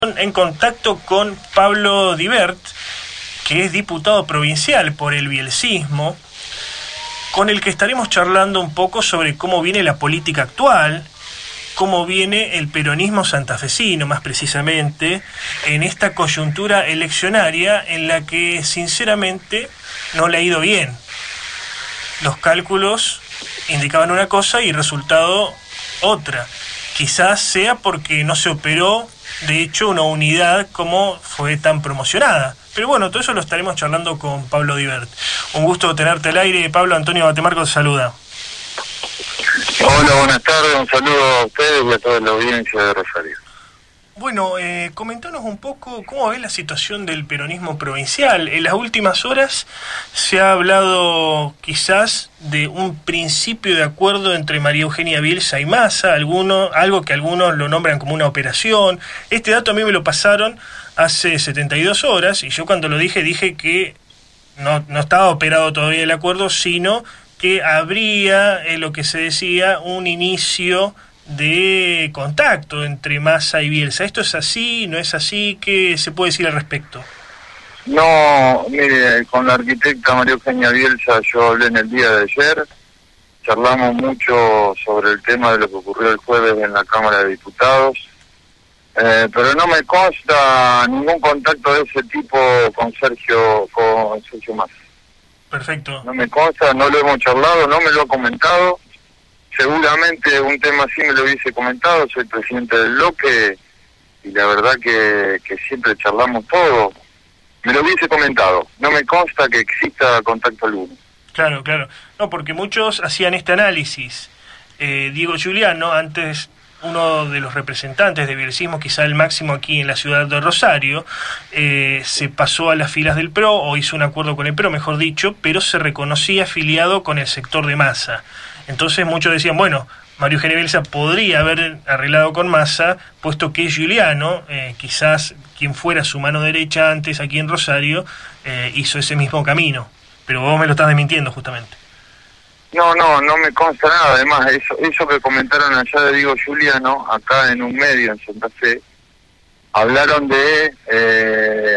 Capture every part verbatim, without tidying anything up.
En contacto con Pablo Dibert, que es diputado provincial por el bielcismo, con el que estaremos charlando un poco sobre cómo viene la política actual, cómo viene el peronismo santafesino, más precisamente, en esta coyuntura eleccionaria en la que, sinceramente, no le ha ido bien. Los cálculos indicaban una cosa y el resultado otra. Quizás sea porque no se operó, de hecho, una unidad como fue tan promocionada. Pero bueno, todo eso lo estaremos charlando con Pablo Dibert. Un gusto tenerte al aire. Pablo, Antonio Batemarco te saluda. Hola, buenas tardes. Un saludo a ustedes y a toda la audiencia de Rosario. Bueno, eh, comentanos un poco cómo ves la situación del peronismo provincial. En las últimas horas se ha hablado quizás de un principio de acuerdo entre María Eugenia Bielsa y Massa, alguno, algo que algunos lo nombran como una operación. Este dato a mí me lo pasaron hace setenta y dos horas y yo cuando lo dije, dije que no, no estaba operado todavía el acuerdo, sino que habría, eh, lo que se decía, un inicio de contacto entre Massa y Bielsa. ¿Esto es así? ¿No es así? ¿Qué se puede decir al respecto? No, mire, con la arquitecta María Eugenia Bielsa yo hablé en el día de ayer, charlamos mucho sobre el tema de lo que ocurrió el jueves en la Cámara de Diputados, eh, pero no me consta ningún contacto de ese tipo con Sergio, con Sergio Massa. Perfecto. No me consta, no lo hemos charlado, no me lo ha comentado. Seguramente un tema así me lo hubiese comentado, soy presidente del bloque y la verdad que, que siempre charlamos todo. Me lo hubiese comentado, no me consta que exista contacto alguno. Claro, claro. No, porque muchos hacían este análisis. Eh, Diego Giuliano, antes uno de los representantes de bielcismo, quizá el máximo aquí en la ciudad de Rosario, eh, se pasó a las filas del P R O, o hizo un acuerdo con el P R O, mejor dicho, pero se reconocía afiliado con el sector de Massa. Entonces muchos decían, bueno, María Eugenia Bielsa podría haber arreglado con Massa, puesto que Giuliano, eh, quizás quien fuera su mano derecha antes aquí en Rosario, eh, hizo ese mismo camino. Pero vos me lo estás desmintiendo justamente. No, no, no me consta nada. Además, eso, eso que comentaron allá de Diego Giuliano, acá en un medio en Santa Fe, hablaron de... Eh,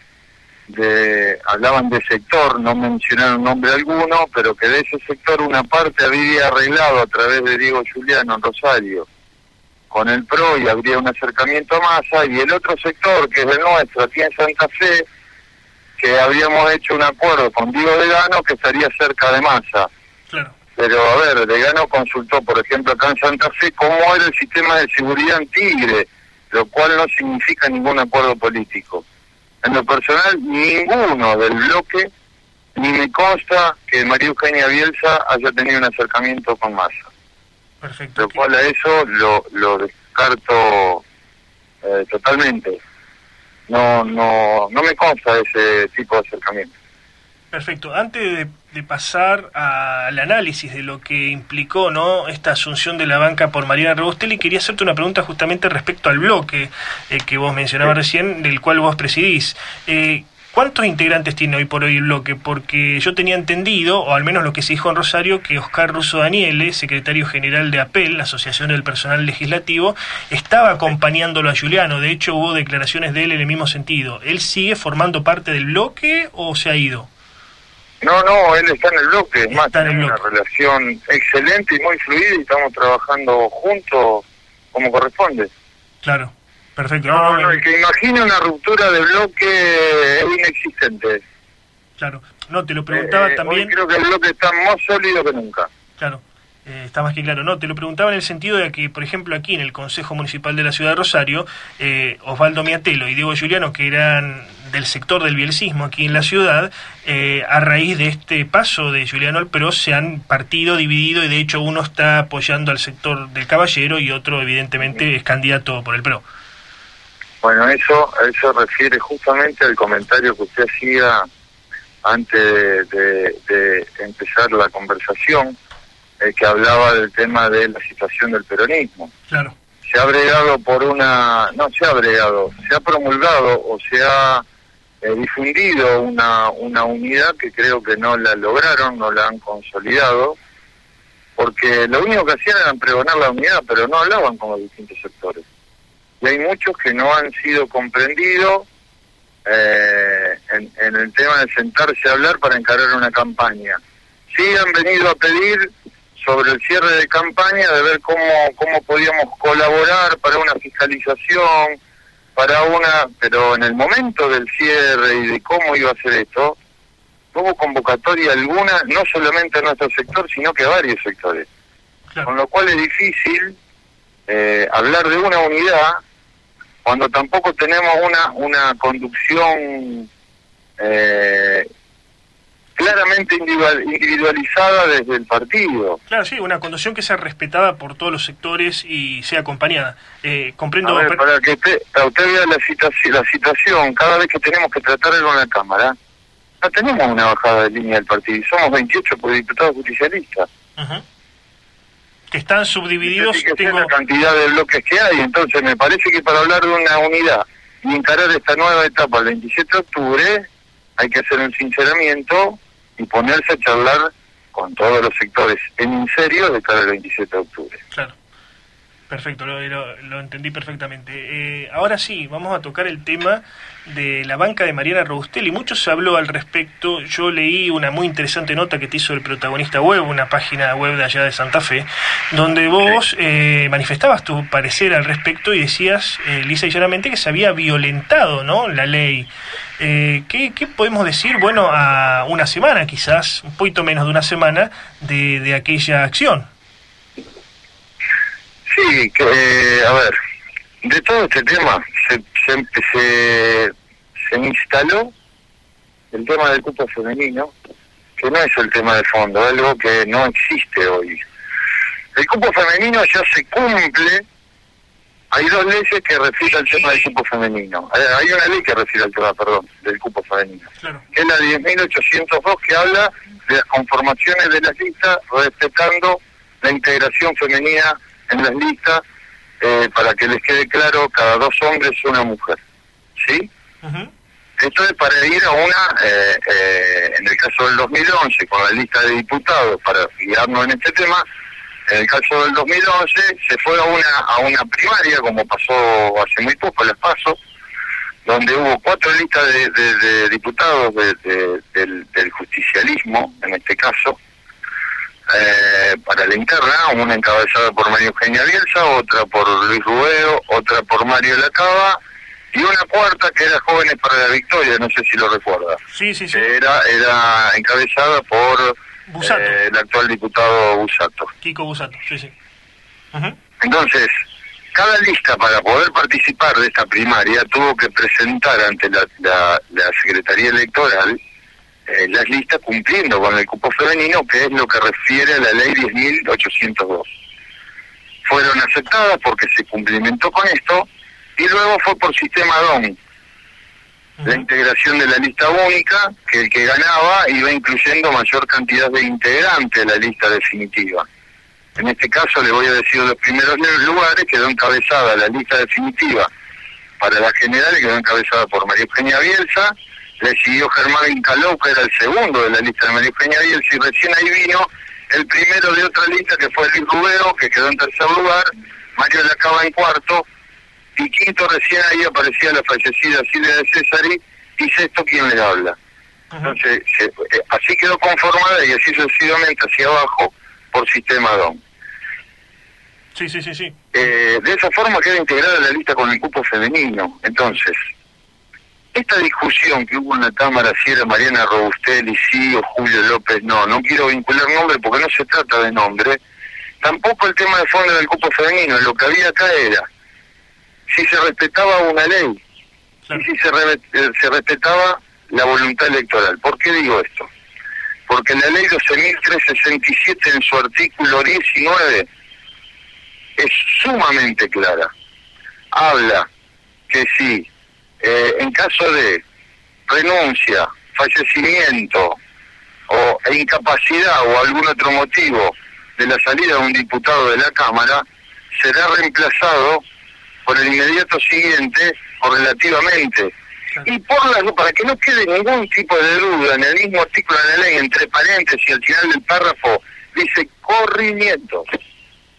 de hablaban de sector, no mencionaron nombre alguno, pero que de ese sector una parte había arreglado a través de Diego Giuliano en Rosario con el P R O y habría un acercamiento a Massa, y el otro sector, que es el nuestro, aquí en Santa Fe, que habíamos hecho un acuerdo con Diego Degano que estaría cerca de Massa. Claro. Pero a ver, Degano consultó, por ejemplo, acá en Santa Fe, cómo era el sistema de seguridad en Tigre, lo cual no significa ningún acuerdo político. En lo personal, ninguno del bloque, ni me consta que María Eugenia Bielsa haya tenido un acercamiento con Massa. Perfecto. Lo cual a eso lo, lo descarto eh, totalmente. No, no, no me consta ese tipo de acercamiento. Perfecto. Antes de, de pasar al análisis de lo que implicó, ¿no?, esta asunción de la banca por Mariana Rebostelli, quería hacerte una pregunta justamente respecto al bloque eh, que vos mencionabas sí. recién, del cual vos presidís. Eh, ¿Cuántos integrantes tiene hoy por hoy el bloque? Porque yo tenía entendido, o al menos lo que se dijo en Rosario, que Oscar Russo Daniele, secretario general de A P E L, la Asociación del Personal Legislativo, estaba acompañándolo a Giuliano. De hecho, hubo declaraciones de él en el mismo sentido. ¿Él sigue formando parte del bloque o se ha ido? No, no, él está en el bloque, es más, tenemos una relación excelente y muy fluida y estamos trabajando juntos como corresponde. Claro, perfecto. No, no, no, el que imagine una ruptura de bloque es inexistente. Claro, no, te lo preguntaba eh, también... Hoy creo que el bloque está más sólido que nunca. Claro. Eh, está más que claro, no, te lo preguntaba en el sentido de que, por ejemplo, aquí en el Consejo Municipal de la Ciudad de Rosario, eh, Osvaldo Miatelo y Diego Giuliano, que eran del sector del bielcismo aquí en la ciudad, eh, a raíz de este paso de Giuliano al P R O se han partido, dividido, y de hecho uno está apoyando al sector del Caballero y otro evidentemente es candidato por el P R O. Bueno, eso, eso refiere justamente al comentario que usted hacía antes de, de empezar la conversación, Eh, que hablaba del tema de la situación del peronismo. Claro. Se ha bregado por una... No se ha bregado, se ha promulgado o se ha eh, difundido una, una unidad que creo que no la lograron, no la han consolidado, porque lo único que hacían era pregonar la unidad, pero no hablaban con los distintos sectores. y hay muchos que no han sido comprendidos eh, en, en el tema de sentarse a hablar para encarar una campaña. Sí han venido a pedir sobre el cierre de campaña, de ver cómo, cómo podíamos colaborar para una fiscalización, para una, pero en el momento del cierre y de cómo iba a ser esto, no hubo convocatoria alguna, no solamente a nuestro sector, sino que a varios sectores. Claro. Con lo cual es difícil eh, hablar de una unidad cuando tampoco tenemos una, una conducción eh, claramente individual, individualizada desde el partido. Claro, sí, una conducción que sea respetada por todos los sectores y sea acompañada. Eh, comprendo... A ver, para que usted, para usted vea la situación, la situación, cada vez que tenemos que tratar algo en la Cámara, no tenemos una bajada de línea del partido, somos veintiocho por diputados justicialistas. Uh-huh. Que están subdivididos... Que tengo... la cantidad de bloques que hay, entonces me parece que para hablar de una unidad y encarar esta nueva etapa el veintisiete de octubre, hay que hacer un sinceramiento y ponerse a charlar con todos los sectores en serio de cara al veintisiete de octubre. Claro, perfecto, lo, lo, lo entendí perfectamente. Eh, ahora sí, vamos a tocar el tema de la banca de Mariana Robustelli. Mucho se habló al respecto. Yo leí una muy interesante nota que te hizo el Protagonista Web, una página web de allá de Santa Fe, donde vos sí. eh, manifestabas tu parecer al respecto y decías eh, lisa y llanamente que se había violentado, ¿no?, la ley. Eh, ¿qué, ¿Qué podemos decir, bueno, a una semana quizás, un poquito menos de una semana, de, de aquella acción? Sí, que, eh, a ver, de todo este tema se, se, se, se instaló el tema del cupo femenino, que no es el tema de fondo, es algo que no existe hoy. El cupo femenino ya se cumple. Hay dos leyes que refieren al tema del cupo femenino. Hay una ley que refiere al tema, perdón, del cupo femenino. Claro. Que es la diez mil ochocientos dos, que habla de las conformaciones de las listas, respetando la integración femenina en las listas, eh, para que les quede claro, cada dos hombres una mujer. ¿Sí? Uh-huh. Esto es para ir a una, eh, eh, en el caso del dos mil once, con la lista de diputados, para guiarnos en este tema. En el caso del dos mil once se fue a una a una primaria, como pasó hace muy poco, las PASO, donde hubo cuatro listas de, de, de diputados de, de, del, del justicialismo, en este caso, eh, para la interna, una encabezada por María Eugenia Bielsa, otra por Luis Rubeo, otra por Mario Lacaba, y una cuarta que era Jóvenes para la Victoria, no sé si lo recuerda. Sí, sí, sí. Era, era encabezada por... Eh, el actual diputado Busato. Kiko Busato, sí, sí. Uh-huh. Entonces, cada lista para poder participar de esta primaria tuvo que presentar ante la, la, la Secretaría Electoral eh, las listas cumpliendo con el cupo femenino, que es lo que refiere a la ley diez mil ochocientos dos. Fueron aceptadas porque se cumplimentó con esto y luego fue por sistema D O M. La integración de la lista única, que el que ganaba iba incluyendo mayor cantidad de integrantes de la lista definitiva. En este caso, le voy a decir los primeros lugares, quedó encabezada la lista definitiva para la general, quedó encabezada por María Eugenia Bielsa, le siguió Germán Incaló, que era el segundo de la lista de María Eugenia Bielsa, y recién ahí vino el primero de otra lista, que fue Luis Rubeo, que quedó en tercer lugar, Mario Lacaba en cuarto, y quinto recién ahí aparecía la fallecida Silvia de Césari, y sexto quien le habla. Uh-huh. Entonces, se, eh, así quedó conformada y así sucesivamente hacia abajo por sistema D O M. Sí, sí, sí, sí. Eh, de esa forma queda integrada la lista con el cupo femenino. Entonces, esta discusión que hubo en la Cámara, si era Mariana Robustelli, sí, o Julio López, no, no quiero vincular nombre porque no se trata de nombre, tampoco el tema de fondo del cupo femenino, lo que había acá era si se respetaba una ley, claro, y si se, re, se respetaba la voluntad electoral. ¿Por qué digo esto? Porque la ley doce mil trescientos sesenta y siete en su artículo diecinueve es sumamente clara. Habla que si eh, en caso de renuncia, fallecimiento o e incapacidad o algún otro motivo de la salida de un diputado de la Cámara, será reemplazado por el inmediato siguiente o relativamente. Y por la, para que no quede ningún tipo de duda, en el mismo artículo de la ley, entre paréntesis, al final del párrafo, dice corrimiento.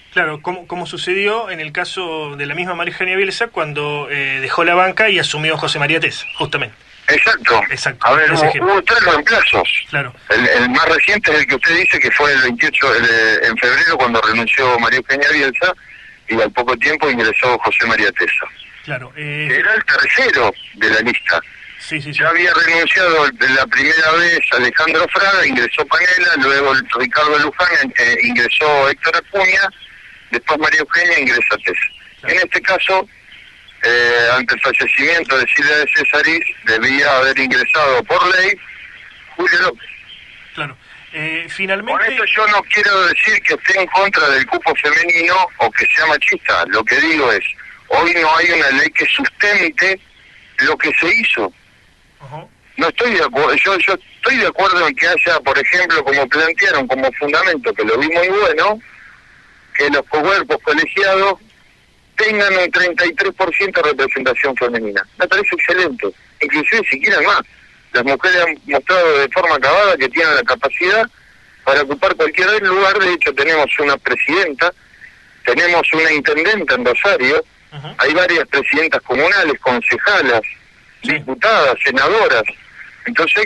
Claro, como, como sucedió en el caso de la misma María Eugenia Bielsa cuando eh, dejó la banca y asumió José María Tesa, justamente. Exacto. Exacto. A ver, hubo, hubo tres reemplazos. Claro. El, el más reciente es el que usted dice, que fue el veintiocho de, en febrero, cuando renunció María Eugenia Bielsa, y al poco tiempo ingresó José María Tesa. Claro. Eh... Era el tercero de la lista. Sí, sí, sí. Ya había renunciado la primera vez Alejandro Fraga, ingresó Panela, luego Ricardo Luján, eh, ingresó Héctor Acuña, después María Eugenia ingresa Tesa. Claro. En este caso, eh, ante el fallecimiento de Silvia de Césarís, debía haber ingresado por ley Julio López. Claro. Eh, finalmente... Con esto yo no quiero decir que esté en contra del cupo femenino o que sea machista. Lo que digo es, hoy no hay una ley que sustente lo que se hizo. Uh-huh. No estoy de acuerdo, yo, yo estoy de acuerdo en que haya, por ejemplo, como plantearon como fundamento, que lo vi muy bueno, que los cuerpos colegiados tengan un treinta y tres por ciento de representación femenina. Me parece excelente. Inclusive si quieren más. Las mujeres han mostrado de forma acabada que tienen la capacidad para ocupar cualquier lugar. De hecho, tenemos una presidenta, tenemos una intendenta en Rosario, uh-huh. Hay varias presidentas comunales, concejalas, sí. Diputadas, senadoras. Entonces,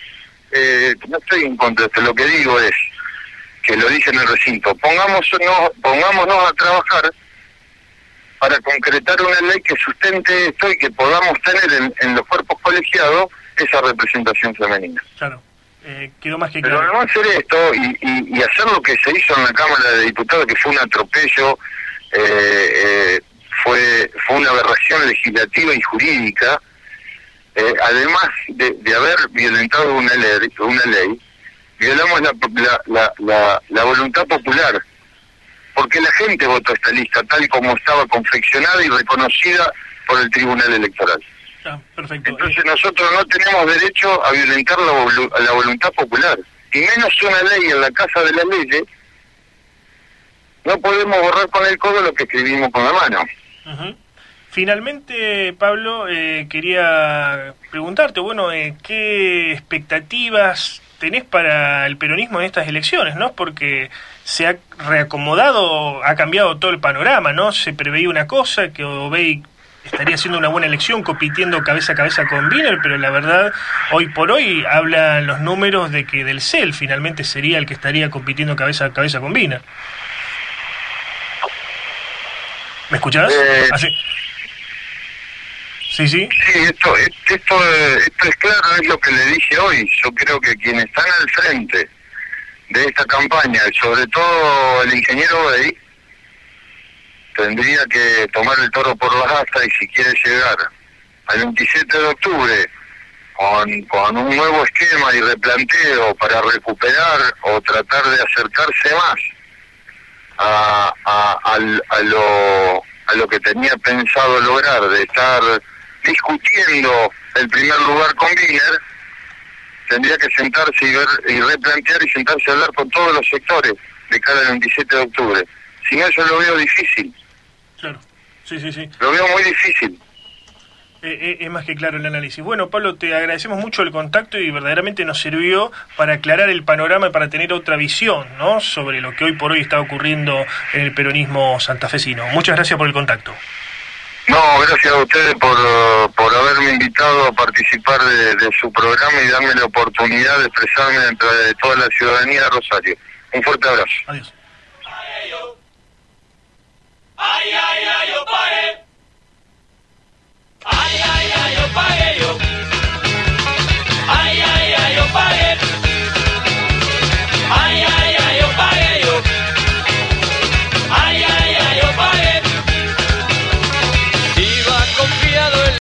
eh, no estoy en contra de esto. Lo que digo es, que lo dije en el recinto, pongámonos, pongámonos a trabajar para concretar una ley que sustente esto y que podamos tener en, en los cuerpos colegiados esa representación femenina. Claro, eh, quedó más que claro. Pero no hacer esto y, y, y hacer lo que se hizo en la Cámara de Diputados, que fue un atropello, eh, eh, fue fue una aberración legislativa y jurídica, eh, además de, de haber violentado una ley, una ley violamos la, la, la, la, la voluntad popular, porque la gente votó esta lista tal como estaba confeccionada y reconocida por el Tribunal Electoral. Ah, perfecto. Entonces nosotros no tenemos derecho a violentar la, la voluntad popular, y menos una ley en la Casa de las Leyes. No podemos borrar con el codo lo que escribimos con la mano. Uh-huh. Finalmente, Pablo, eh, quería preguntarte, bueno, eh, ¿qué expectativas tenés para el peronismo en estas elecciones, ¿no? Porque se ha reacomodado, ha cambiado todo el panorama, ¿no? Se preveía una cosa, que Obey estaría haciendo una buena elección, compitiendo cabeza a cabeza con Wiener, pero la verdad, hoy por hoy hablan los números de que Del C E L finalmente sería el que estaría compitiendo cabeza a cabeza con Wiener. ¿Me escuchás? Eh... Así. Sí, sí. Sí, esto, esto, esto es claro, es lo que le dije hoy. Yo creo que quienes están al frente de esta campaña, sobre todo el ingeniero Obey, tendría que tomar el toro por las astas y si quiere llegar al veintisiete de octubre con, con un nuevo esquema y replanteo para recuperar o tratar de acercarse más a, a, a, a, lo, a lo que tenía pensado lograr, de estar discutiendo el primer lugar con Wiener, tendría que sentarse y ver y replantear y sentarse a hablar con todos los sectores de cara al veintisiete de octubre. Si no, yo lo veo difícil. Claro, sí, sí, sí. Lo veo muy difícil. Eh, eh, es más que claro el análisis. Bueno, Pablo, te agradecemos mucho el contacto y verdaderamente nos sirvió para aclarar el panorama y para tener otra visión, ¿no?, sobre lo que hoy por hoy está ocurriendo en el peronismo santafesino. Muchas gracias por el contacto. No, gracias a ustedes por, por haberme invitado a participar de, de su programa y darme la oportunidad de expresarme dentro de toda la ciudadanía de Rosario. Un fuerte abrazo. Adiós. Ay, ay, ay, oh, pare. Ay, ay.